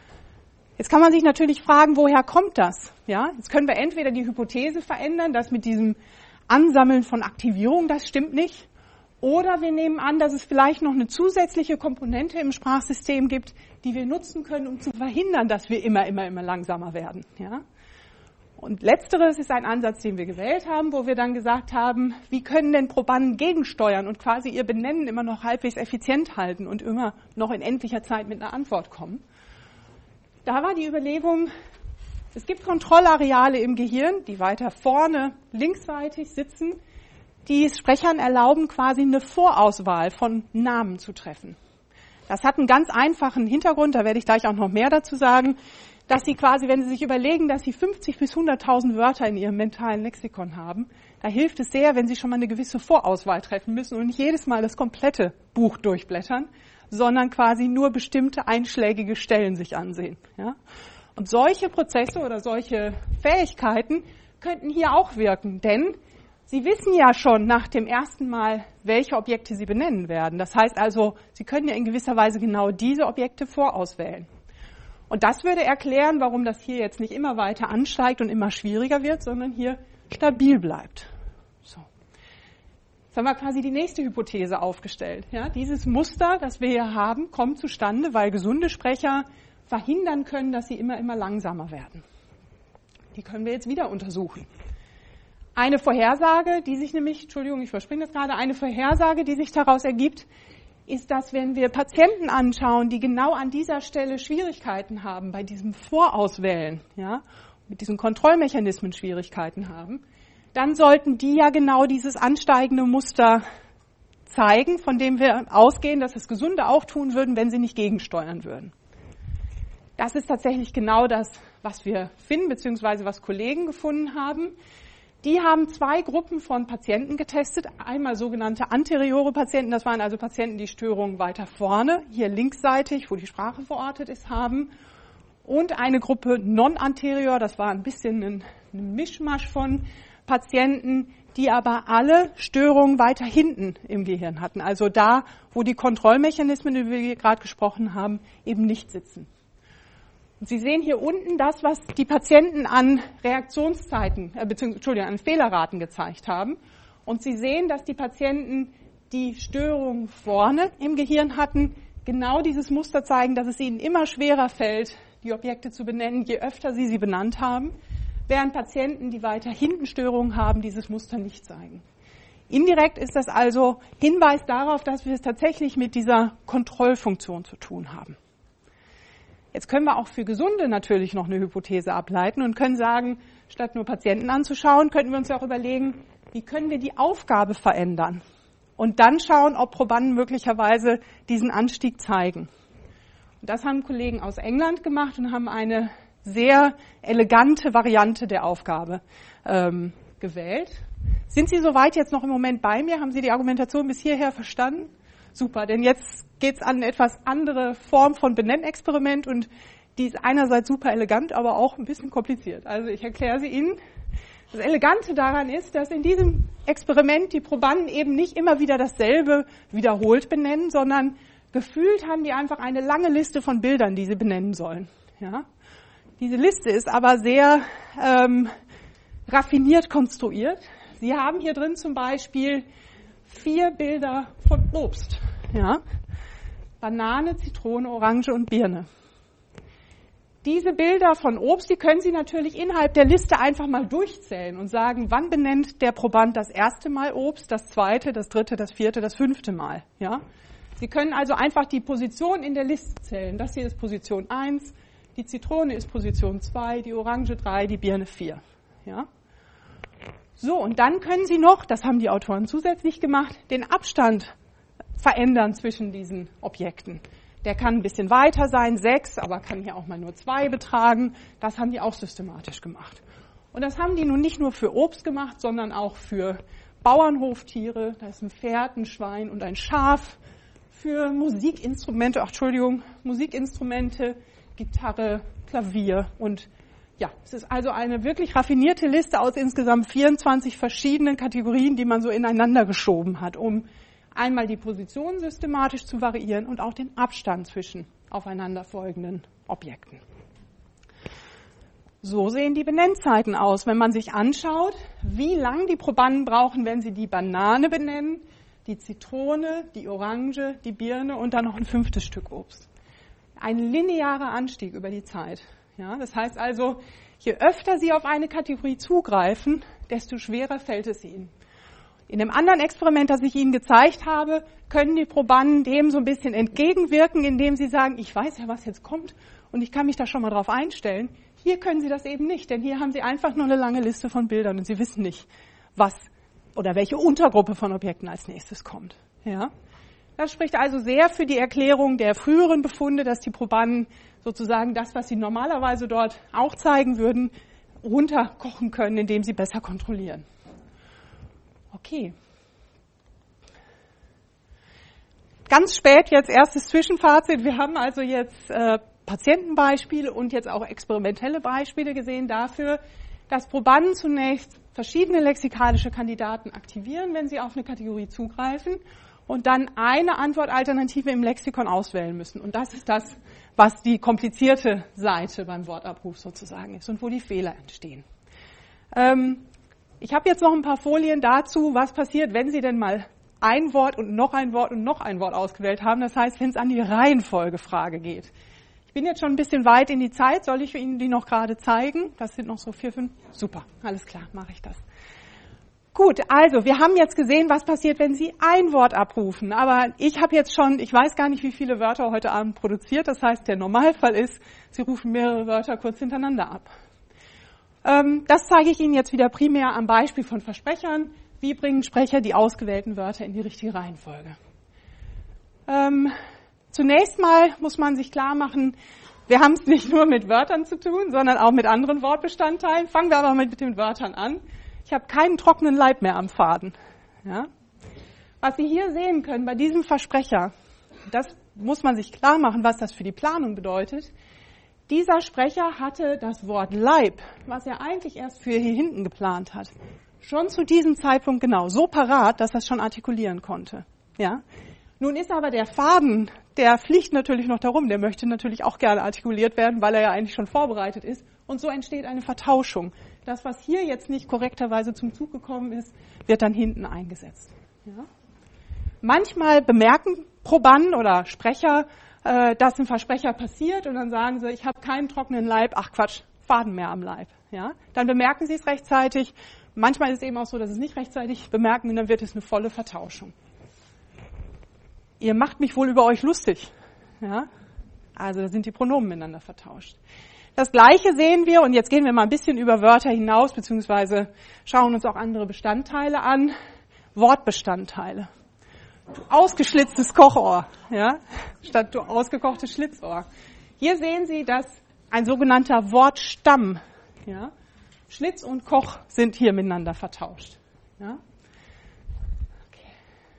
Jetzt kann man sich natürlich fragen, woher kommt das? Ja, jetzt können wir entweder die Hypothese verändern, dass mit diesem Ansammeln von Aktivierung das stimmt nicht, oder wir nehmen an, dass es vielleicht noch eine zusätzliche Komponente im Sprachsystem gibt, die wir nutzen können, um zu verhindern, dass wir immer, immer, immer langsamer werden. Ja? Und letzteres ist ein Ansatz, den wir gewählt haben, wo wir dann gesagt haben, wie können denn Probanden gegensteuern und quasi ihr Benennen immer noch halbwegs effizient halten und immer noch in endlicher Zeit mit einer Antwort kommen. Da war die Überlegung, es gibt Kontrollareale im Gehirn, die weiter vorne linksseitig sitzen, die es Sprechern erlauben, quasi eine Vorauswahl von Namen zu treffen. Das hat einen ganz einfachen Hintergrund, da werde ich gleich auch noch mehr dazu sagen, dass Sie quasi, wenn Sie sich überlegen, dass Sie fünfzig bis hunderttausend Wörter in Ihrem mentalen Lexikon haben, da hilft es sehr, wenn Sie schon mal eine gewisse Vorauswahl treffen müssen und nicht jedes Mal das komplette Buch durchblättern, sondern quasi nur bestimmte einschlägige Stellen sich ansehen. Ja? Und solche Prozesse oder solche Fähigkeiten könnten hier auch wirken, denn Sie wissen ja schon nach dem ersten Mal, welche Objekte Sie benennen werden. Das heißt also, Sie können ja in gewisser Weise genau diese Objekte vorauswählen. Und das würde erklären, warum das hier jetzt nicht immer weiter ansteigt und immer schwieriger wird, sondern hier stabil bleibt. So. Jetzt haben wir quasi die nächste Hypothese aufgestellt. Ja, dieses Muster, das wir hier haben, kommt zustande, weil gesunde Sprecher verhindern können, dass sie immer, immer langsamer werden. Die können wir jetzt wieder untersuchen. Eine Vorhersage, die sich nämlich, Entschuldigung, ich überspringe das gerade, eine Vorhersage, die sich daraus ergibt, ist, dass wenn wir Patienten anschauen, die genau an dieser Stelle Schwierigkeiten haben, bei diesem Vorauswählen, ja, mit diesen Kontrollmechanismen Schwierigkeiten haben, dann sollten die ja genau dieses ansteigende Muster zeigen, von dem wir ausgehen, dass es Gesunde auch tun würden, wenn sie nicht gegensteuern würden. Das ist tatsächlich genau das, was wir finden, beziehungsweise was Kollegen gefunden haben. Die haben zwei Gruppen von Patienten getestet, einmal sogenannte anteriore Patienten, das waren also Patienten, die Störungen weiter vorne, hier linksseitig, wo die Sprache verortet ist, haben, und eine Gruppe non-anterior, das war ein bisschen ein, ein Mischmasch von Patienten, die aber alle Störungen weiter hinten im Gehirn hatten, also da, wo die Kontrollmechanismen, über die wir gerade gesprochen haben, eben nicht sitzen. Und Sie sehen hier unten das, was die Patienten an Reaktionszeiten, äh, beziehungsweise Entschuldigung, an Fehlerraten gezeigt haben. Und Sie sehen, dass die Patienten, die Störungen vorne im Gehirn hatten, genau dieses Muster zeigen, dass es ihnen immer schwerer fällt, die Objekte zu benennen, je öfter sie sie benannt haben, während Patienten, die weiter hinten Störungen haben, dieses Muster nicht zeigen. Indirekt ist das also Hinweis darauf, dass wir es tatsächlich mit dieser Kontrollfunktion zu tun haben. Jetzt können wir auch für Gesunde natürlich noch eine Hypothese ableiten und können sagen, statt nur Patienten anzuschauen, könnten wir uns auch überlegen, wie können wir die Aufgabe verändern und dann schauen, ob Probanden möglicherweise diesen Anstieg zeigen. Und das haben Kollegen aus England gemacht und haben eine sehr elegante Variante der Aufgabe ähm, gewählt. Sind Sie soweit jetzt noch im Moment bei mir? Haben Sie die Argumentation bis hierher verstanden? Super, denn jetzt geht es an eine etwas andere Form von Benennexperiment und die ist einerseits super elegant, aber auch ein bisschen kompliziert. Also ich erkläre sie Ihnen. Das Elegante daran ist, dass in diesem Experiment die Probanden eben nicht immer wieder dasselbe wiederholt benennen, sondern gefühlt haben die einfach eine lange Liste von Bildern, die sie benennen sollen. Ja? Diese Liste ist aber sehr ähm, raffiniert konstruiert. Sie haben hier drin zum Beispiel vier Bilder von Obst. Ja? Banane, Zitrone, Orange und Birne. Diese Bilder von Obst, die können Sie natürlich innerhalb der Liste einfach mal durchzählen und sagen, wann benennt der Proband das erste Mal Obst, das zweite, das dritte, das vierte, das fünfte Mal. Ja? Sie können also einfach die Position in der Liste zählen. Das hier ist Position eins, die Zitrone ist Position zwei, die Orange drei, die Birne vier. Ja? So, und dann können Sie noch, das haben die Autoren zusätzlich gemacht, den Abstand verändern zwischen diesen Objekten. Der kann ein bisschen weiter sein, sechs, aber kann hier auch mal nur zwei betragen. Das haben die auch systematisch gemacht. Und das haben die nun nicht nur für Obst gemacht, sondern auch für Bauernhoftiere. Da ist ein Pferd, ein Schwein und ein Schaf. Für Musikinstrumente, ach Entschuldigung, Musikinstrumente, Gitarre, Klavier und ja, es ist also eine wirklich raffinierte Liste aus insgesamt vierundzwanzig verschiedenen Kategorien, die man so ineinander geschoben hat, um einmal die Position systematisch zu variieren und auch den Abstand zwischen aufeinanderfolgenden Objekten. So sehen die Benennzeiten aus, wenn man sich anschaut, wie lang die Probanden brauchen, wenn sie die Banane benennen, die Zitrone, die Orange, die Birne und dann noch ein fünftes Stück Obst. Ein linearer Anstieg über die Zeit. Ja, das heißt also, je öfter Sie auf eine Kategorie zugreifen, desto schwerer fällt es Ihnen. In dem anderen Experiment, das ich Ihnen gezeigt habe, können die Probanden dem so ein bisschen entgegenwirken, indem sie sagen, ich weiß ja, was jetzt kommt und ich kann mich da schon mal drauf einstellen. Hier können Sie das eben nicht, denn hier haben Sie einfach nur eine lange Liste von Bildern und Sie wissen nicht, was oder welche Untergruppe von Objekten als nächstes kommt. Ja? Das spricht also sehr für die Erklärung der früheren Befunde, dass die Probanden sozusagen das, was sie normalerweise dort auch zeigen würden, runterkochen können, indem sie besser kontrollieren. Okay. Ganz spät jetzt erstes Zwischenfazit. Wir haben also jetzt äh, Patientenbeispiele und jetzt auch experimentelle Beispiele gesehen dafür, dass Probanden zunächst verschiedene lexikalische Kandidaten aktivieren, wenn sie auf eine Kategorie zugreifen und dann eine Antwortalternative im Lexikon auswählen müssen. Und das ist das, was die komplizierte Seite beim Wortabruf sozusagen ist und wo die Fehler entstehen. Ähm, ich habe jetzt noch ein paar Folien dazu, was passiert, wenn Sie denn mal ein Wort und noch ein Wort und noch ein Wort ausgewählt haben. Das heißt, wenn es an die Reihenfolgefrage geht. Ich bin jetzt schon ein bisschen weit in die Zeit. Soll ich Ihnen die noch gerade zeigen? Das sind noch so vier, fünf. Super, alles klar, mache ich das. Gut, also wir haben jetzt gesehen, was passiert, wenn Sie ein Wort abrufen. Aber ich habe jetzt schon, ich weiß gar nicht, wie viele Wörter heute Abend produziert. Das heißt, der Normalfall ist, Sie rufen mehrere Wörter kurz hintereinander ab. Ähm, das zeige ich Ihnen jetzt wieder primär am Beispiel von Versprechern. Wie bringen Sprecher die ausgewählten Wörter in die richtige Reihenfolge? Ähm, zunächst mal muss man sich klar machen, wir haben es nicht nur mit Wörtern zu tun, sondern auch mit anderen Wortbestandteilen. Fangen wir aber mal mit den Wörtern an. Ich habe keinen trockenen Leib mehr am Faden. Ja? Was Sie hier sehen können bei diesem Versprecher, das muss man sich klar machen, was das für die Planung bedeutet. Dieser Sprecher hatte das Wort Leib, was er eigentlich erst für hier hinten geplant hat, schon zu diesem Zeitpunkt genau so parat, dass er es schon artikulieren konnte. Ja? Nun ist aber der Faden, der fliegt natürlich noch darum, der möchte natürlich auch gerne artikuliert werden, weil er ja eigentlich schon vorbereitet ist. Und so entsteht eine Vertauschung. Das, was hier jetzt nicht korrekterweise zum Zug gekommen ist, wird dann hinten eingesetzt. Ja? Manchmal bemerken Probanden oder Sprecher, äh, dass ein Versprecher passiert und dann sagen sie, ich habe keinen trockenen Leib, ach Quatsch, Faden mehr am Leib. Ja? Dann bemerken sie es rechtzeitig. Manchmal ist es eben auch so, dass sie es nicht rechtzeitig bemerken und dann wird es eine volle Vertauschung. Ihr macht mich wohl über euch lustig. Ja? Also da sind die Pronomen miteinander vertauscht. Das Gleiche sehen wir, und jetzt gehen wir mal ein bisschen über Wörter hinaus, beziehungsweise schauen uns auch andere Bestandteile an. Wortbestandteile. Du ausgeschlitztes Kochohr, ja, statt du ausgekochtes Schlitzohr. Hier sehen Sie, dass ein sogenannter Wortstamm, ja, Schlitz und Koch sind hier miteinander vertauscht. Ja. Okay.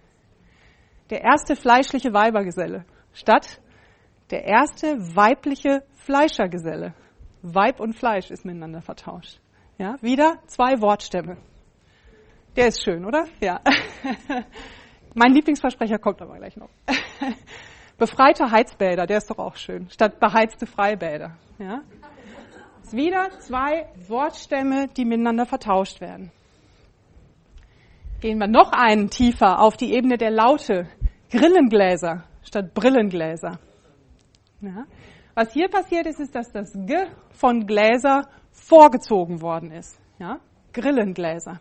Der erste fleischliche Weibergeselle statt der erste weibliche Fleischergeselle. Weib und Fleisch ist miteinander vertauscht. Ja, wieder zwei Wortstämme. Der ist schön, oder? Ja. Mein Lieblingsversprecher kommt aber gleich noch. Befreite Heizbäder, der ist doch auch schön, statt beheizte Freibäder. Ja. Ist wieder zwei Wortstämme, die miteinander vertauscht werden. Gehen wir noch einen tiefer auf die Ebene der Laute. Grillengläser statt Brillengläser. Ja. Was hier passiert ist, ist, dass das G von Gläser vorgezogen worden ist. Ja? Grillengläser.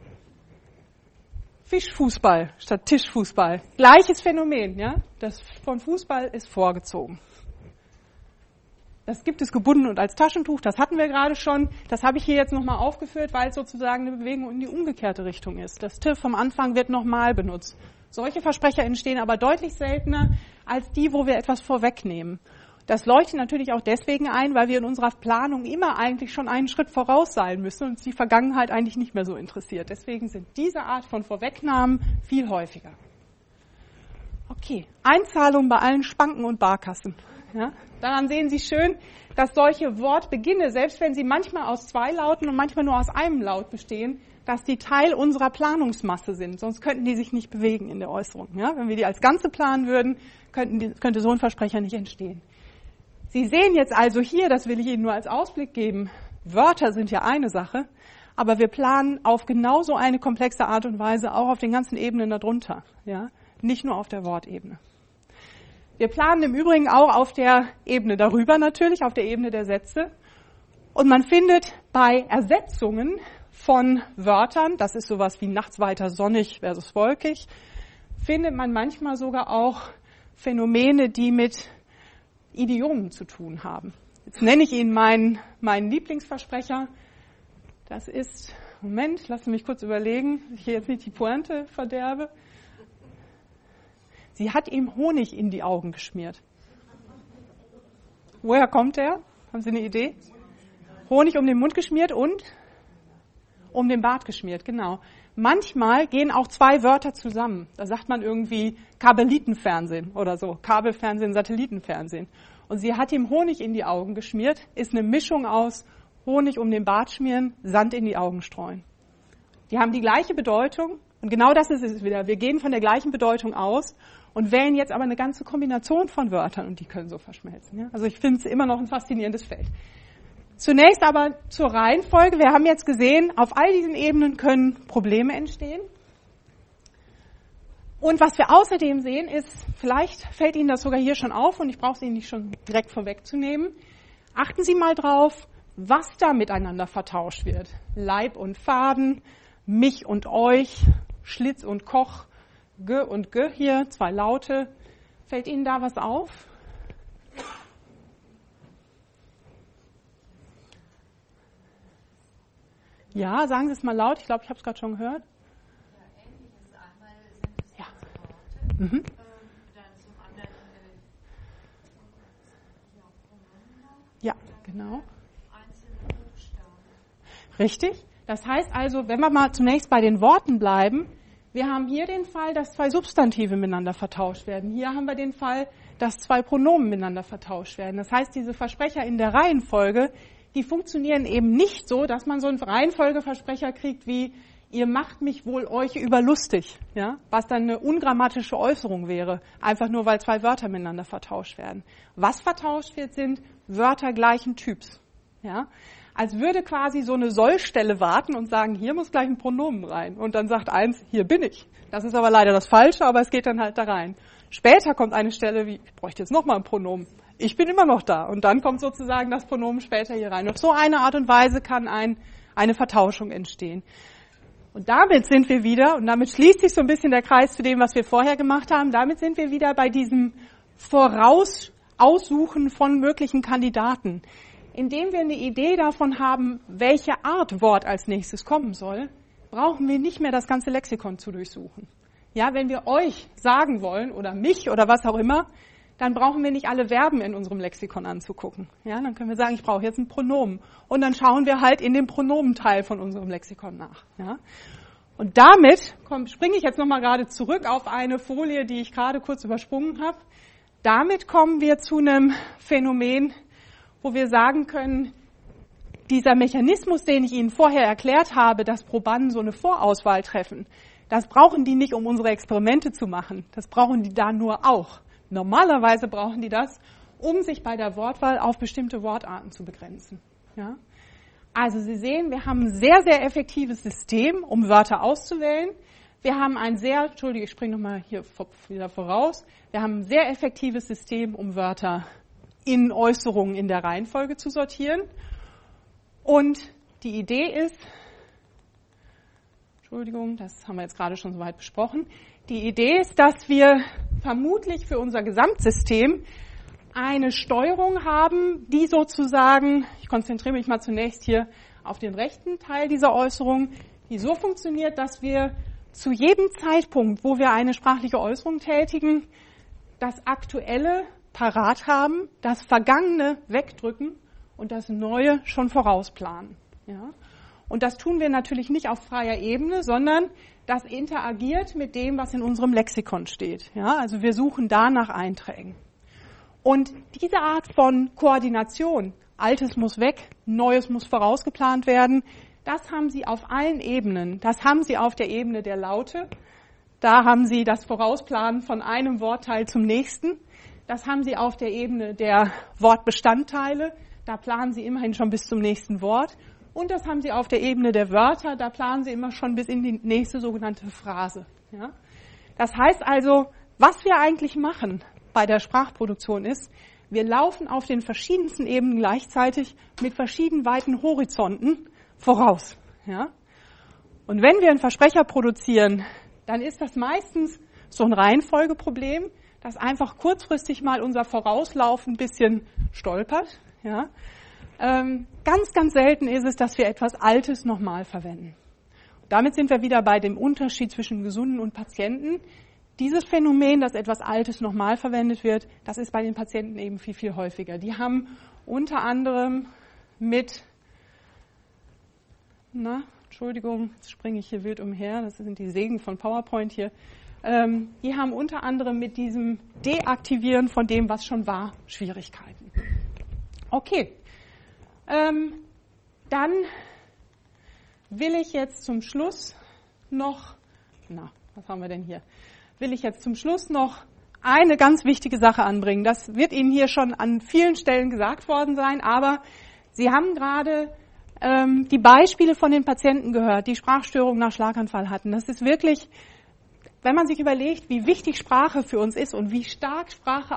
Fischfußball statt Tischfußball. Gleiches Phänomen. Ja? Das von Fußball ist vorgezogen. Das gibt es gebunden und als Taschentuch. Das hatten wir gerade schon. Das habe ich hier jetzt nochmal aufgeführt, weil es sozusagen eine Bewegung in die umgekehrte Richtung ist. Das T vom Anfang wird nochmal benutzt. Solche Versprecher entstehen aber deutlich seltener als die, wo wir etwas vorwegnehmen. Das leuchtet natürlich auch deswegen ein, weil wir in unserer Planung immer eigentlich schon einen Schritt voraus sein müssen und uns die Vergangenheit eigentlich nicht mehr so interessiert. Deswegen sind diese Art von Vorwegnahmen viel häufiger. Okay, Einzahlung bei allen Spanken und Barkassen. Ja, daran sehen Sie schön, dass solche Wortbeginne, selbst wenn sie manchmal aus zwei Lauten und manchmal nur aus einem Laut bestehen, dass die Teil unserer Planungsmasse sind. Sonst könnten die sich nicht bewegen in der Äußerung. Ja, wenn wir die als Ganze planen würden, könnten die, könnte so ein Versprecher nicht entstehen. Sie sehen jetzt also hier, das will ich Ihnen nur als Ausblick geben, Wörter sind ja eine Sache, aber wir planen auf genauso eine komplexe Art und Weise auch auf den ganzen Ebenen darunter, ja, nicht nur auf der Wortebene. Wir planen im Übrigen auch auf der Ebene darüber natürlich, auf der Ebene der Sätze. Und man findet bei Ersetzungen von Wörtern, das ist sowas wie nachts weiter sonnig versus wolkig, findet man manchmal sogar auch Phänomene, die mit Idiomen zu tun haben. Jetzt nenne ich Ihnen meinen, meinen Lieblingsversprecher. Das ist, Moment, lassen Sie mich kurz überlegen, dass ich hier jetzt nicht die Pointe verderbe. Sie hat ihm Honig in die Augen geschmiert. Woher kommt er? Haben Sie eine Idee? Honig um den Mund geschmiert und um den Bart geschmiert, genau. Manchmal gehen auch zwei Wörter zusammen. Da sagt man irgendwie Kabelitenfernsehen oder so. Kabelfernsehen, Satellitenfernsehen. Und sie hat ihm Honig in die Augen geschmiert, ist eine Mischung aus Honig um den Bart schmieren, Sand in die Augen streuen. Die haben die gleiche Bedeutung und genau das ist es wieder. Wir gehen von der gleichen Bedeutung aus und wählen jetzt aber eine ganze Kombination von Wörtern und die können so verschmelzen. Ja? Also ich finde es immer noch ein faszinierendes Feld. Zunächst aber zur Reihenfolge. Wir haben jetzt gesehen, auf all diesen Ebenen können Probleme entstehen. Und was wir außerdem sehen ist, vielleicht fällt Ihnen das sogar hier schon auf und ich brauche es Ihnen nicht schon direkt vorwegzunehmen. Achten Sie mal drauf, was da miteinander vertauscht wird. Leib und Faden, mich und euch, Schlitz und Koch, G und G hier, zwei Laute. Fällt Ihnen da was auf? Ja, sagen Sie es mal laut. Ich glaube, ich habe es gerade schon gehört. Ja, ähnliches. Einmal sind es Ja. Worte, Mhm. ähm, dann zum anderen äh, ja, Pronomen, Ja, genau. einzelne Buchstaben. Richtig. Das heißt also, wenn wir mal zunächst bei den Worten bleiben, wir haben hier den Fall, dass zwei Substantive miteinander vertauscht werden. Hier haben wir den Fall, dass zwei Pronomen miteinander vertauscht werden. Das heißt, diese Versprecher in der Reihenfolge, die funktionieren eben nicht so, dass man so einen Reihenfolgeversprecher kriegt wie ihr macht mich wohl euch überlustig, ja, was dann eine ungrammatische Äußerung wäre, einfach nur weil zwei Wörter miteinander vertauscht werden. Was vertauscht wird, sind Wörter gleichen Typs, ja. Als würde quasi so eine Sollstelle warten und sagen, hier muss gleich ein Pronomen rein. Und dann sagt eins, hier bin ich. Das ist aber leider das Falsche, aber es geht dann halt da rein. Später kommt eine Stelle wie, ich bräuchte jetzt nochmal ein Pronomen. Ich bin immer noch da. Und dann kommt sozusagen das Pronomen später hier rein. Auf so eine Art und Weise kann ein, eine Vertauschung entstehen. Und damit sind wir wieder, und damit schließt sich so ein bisschen der Kreis zu dem, was wir vorher gemacht haben, damit sind wir wieder bei diesem Vorausaussuchen von möglichen Kandidaten. Indem wir eine Idee davon haben, welche Art Wort als nächstes kommen soll, brauchen wir nicht mehr das ganze Lexikon zu durchsuchen. Ja, wenn wir euch sagen wollen oder mich oder was auch immer, dann brauchen wir nicht alle Verben in unserem Lexikon anzugucken. Ja, dann können wir sagen, ich brauche jetzt ein Pronomen. Und dann schauen wir halt in dem Pronomenteil von unserem Lexikon nach. Ja. Und damit komm, springe ich jetzt nochmal gerade zurück auf eine Folie, die ich gerade kurz übersprungen habe. Damit kommen wir zu einem Phänomen, wo wir sagen können, dieser Mechanismus, den ich Ihnen vorher erklärt habe, dass Probanden so eine Vorauswahl treffen, das brauchen die nicht, um unsere Experimente zu machen. Das brauchen die da nur auch. Normalerweise brauchen die das, um sich bei der Wortwahl auf bestimmte Wortarten zu begrenzen. Ja? Also Sie sehen, wir haben ein sehr, sehr effektives System, um Wörter auszuwählen. Wir haben ein sehr, Entschuldige, ich springe nochmal hier wieder voraus, wir haben ein sehr effektives System, um Wörter in Äußerungen in der Reihenfolge zu sortieren. Und die Idee ist, Entschuldigung, das haben wir jetzt gerade schon so weit besprochen, die Idee ist, dass wir vermutlich für unser Gesamtsystem eine Steuerung haben, die sozusagen, ich konzentriere mich mal zunächst hier auf den rechten Teil dieser Äußerung, die so funktioniert, dass wir zu jedem Zeitpunkt, wo wir eine sprachliche Äußerung tätigen, das Aktuelle parat haben, das Vergangene wegdrücken und das Neue schon vorausplanen. Ja? Und das tun wir natürlich nicht auf freier Ebene, sondern das interagiert mit dem, was in unserem Lexikon steht. Ja? Also wir suchen da nach Einträgen. Und diese Art von Koordination, Altes muss weg, Neues muss vorausgeplant werden, das haben Sie auf allen Ebenen. Das haben Sie auf der Ebene der Laute. Da haben Sie das Vorausplanen von einem Wortteil zum nächsten. Das haben Sie auf der Ebene der Wortbestandteile. Da planen Sie immerhin schon bis zum nächsten Wort. Und das haben Sie auf der Ebene der Wörter. Da planen Sie immer schon bis in die nächste sogenannte Phrase. Ja? Das heißt also, was wir eigentlich machen bei der Sprachproduktion ist, wir laufen auf den verschiedensten Ebenen gleichzeitig mit verschieden weiten Horizonten voraus. Ja? Und wenn wir einen Versprecher produzieren, dann ist das meistens so ein Reihenfolgeproblem, dass einfach kurzfristig mal unser Vorauslaufen ein bisschen stolpert. Ja? Ähm, ganz, ganz selten ist es, dass wir etwas Altes nochmal verwenden. Und damit sind wir wieder bei dem Unterschied zwischen Gesunden und Patienten. Dieses Phänomen, dass etwas Altes nochmal verwendet wird, das ist bei den Patienten eben viel, viel häufiger. Die haben unter anderem mit, na, Entschuldigung, jetzt springe ich hier wild umher, das sind die Segen von PowerPoint hier, ähm, die haben unter anderem mit diesem Deaktivieren von dem, was schon war, Schwierigkeiten. Okay, ähm, dann will ich jetzt zum Schluss noch, na, was haben wir denn hier? will ich jetzt zum Schluss noch eine ganz wichtige Sache anbringen. Das wird Ihnen hier schon an vielen Stellen gesagt worden sein, aber Sie haben gerade ähm, die Beispiele von den Patienten gehört, die Sprachstörungen nach Schlaganfall hatten. Das ist wirklich, wenn man sich überlegt, wie wichtig Sprache für uns ist und wie stark Sprache auch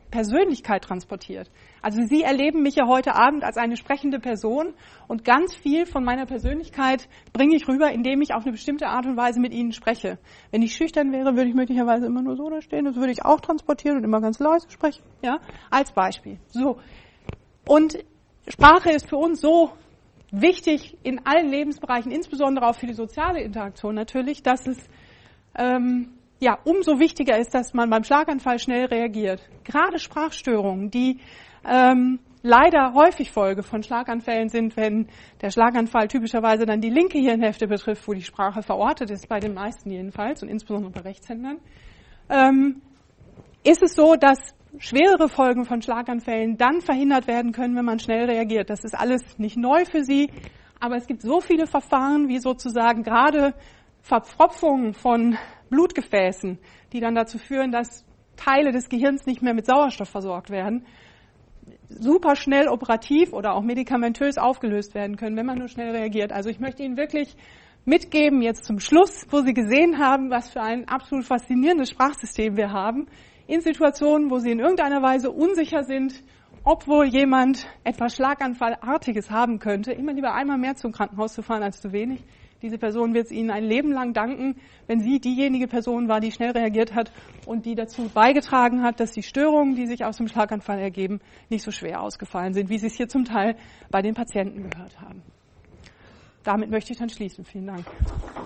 Persönlichkeit transportiert. Also Sie erleben mich ja heute Abend als eine sprechende Person und ganz viel von meiner Persönlichkeit bringe ich rüber, indem ich auf eine bestimmte Art und Weise mit Ihnen spreche. Wenn ich schüchtern wäre, würde ich möglicherweise immer nur so da stehen, das würde ich auch transportieren und immer ganz leise sprechen, ja, als Beispiel. So. Und Sprache ist für uns so wichtig in allen Lebensbereichen, insbesondere auch für die soziale Interaktion natürlich, dass es ähm, ja umso wichtiger ist, dass man beim Schlaganfall schnell reagiert. Gerade Sprachstörungen, die ähm, leider häufig Folge von Schlaganfällen sind, wenn der Schlaganfall typischerweise dann die linke Hirnhälfte betrifft, wo die Sprache verortet ist, bei den meisten jedenfalls und insbesondere bei Rechtshändern, ähm, ist es so, dass schwerere Folgen von Schlaganfällen dann verhindert werden können, wenn man schnell reagiert. Das ist alles nicht neu für Sie, aber es gibt so viele Verfahren, wie sozusagen gerade Verpfropfungen von Blutgefäßen, die dann dazu führen, dass Teile des Gehirns nicht mehr mit Sauerstoff versorgt werden, super schnell operativ oder auch medikamentös aufgelöst werden können, wenn man nur schnell reagiert. Also ich möchte Ihnen wirklich mitgeben, jetzt zum Schluss, wo Sie gesehen haben, was für ein absolut faszinierendes Sprachsystem wir haben, in Situationen, wo Sie in irgendeiner Weise unsicher sind, ob wohl jemand etwas Schlaganfallartiges haben könnte, immer lieber einmal mehr zum Krankenhaus zu fahren als zu wenig. Diese Person wird es Ihnen ein Leben lang danken, wenn sie diejenige Person war, die schnell reagiert hat und die dazu beigetragen hat, dass die Störungen, die sich aus dem Schlaganfall ergeben, nicht so schwer ausgefallen sind, wie Sie es hier zum Teil bei den Patienten gehört haben. Damit möchte ich dann schließen. Vielen Dank.